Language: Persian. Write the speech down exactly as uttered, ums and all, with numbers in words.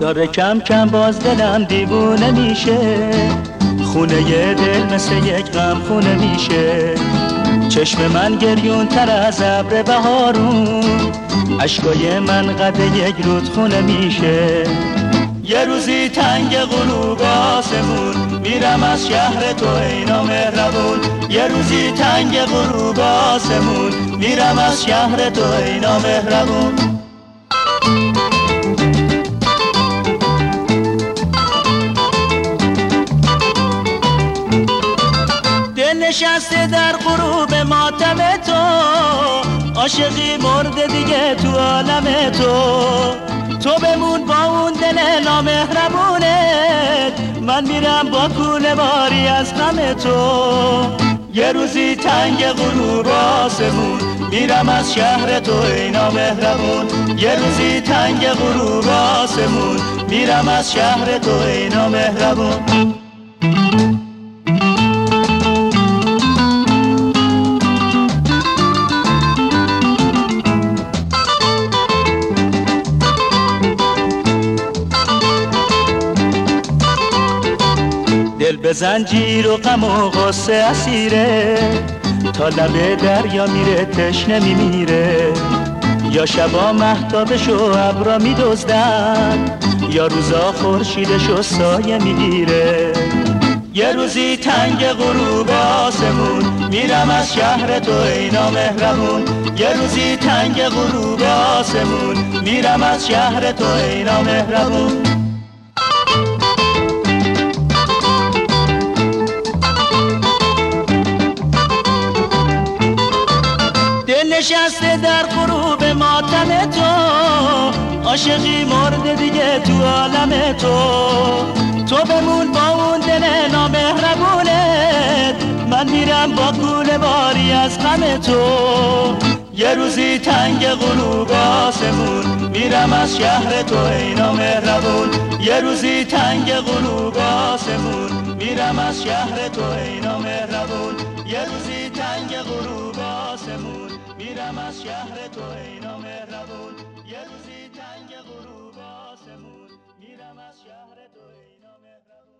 داره کم کم باز دلم دیوونه میشه، خونه ی دل مثل یک غم خونه میشه. چشم من گریون تر از ابر بهارون، اشکای من قد یک رودخونه میشه. یه روزی تنگ غروب آسمون، میرم از شهر تو ای نامهربون. یه روزی تنگ غروب آسمون، میرم از شهر تو ای نامهربون. دل نشسته در غروب ماتم تو، عاشقی مرده دیگه تو عالم تو. تو بمون با اون دل نامهربونت، من میرم با کوله باری از غم تو. یه روزی تنگ غروب آسمون، میرم از شهر تو ای نامهربون. یه روزی تنگ غروب آسمون، میرم از شهر تو ای نامهربون. دل به زنجیر و غم و غصه اسیره، تا لب دریا میره تشنه میمیره. یا شبا مهتابش و ابرا میدزدن، یا روزا خورشیدش و سایه میگیره. یه روزی تنگ غروب آسمون، میرم از شهر تو ای نامهربون. یه روزی تنگ غروب آسمون، میرم از شهر تو ای نامهربون. نشسته در غروب ماتم تو، عاشقی مرده دیگه تو عالم تو. تو بمون با اون دل نامهربونت، من میرم با کوله باری از غم تو. یه روزی تنگ غروب آسمون، میرم از شهر تو ای نامهربون. یه روزی تنگ غروب آسمون، میرم از شهر تو ای نامهربون. یه روزی تنگ غروب آسمون، میرم از شهر تو ای نامهربون. یه روزی تنگ غروب آسمون، میرم از شهر تو ای نامهربون.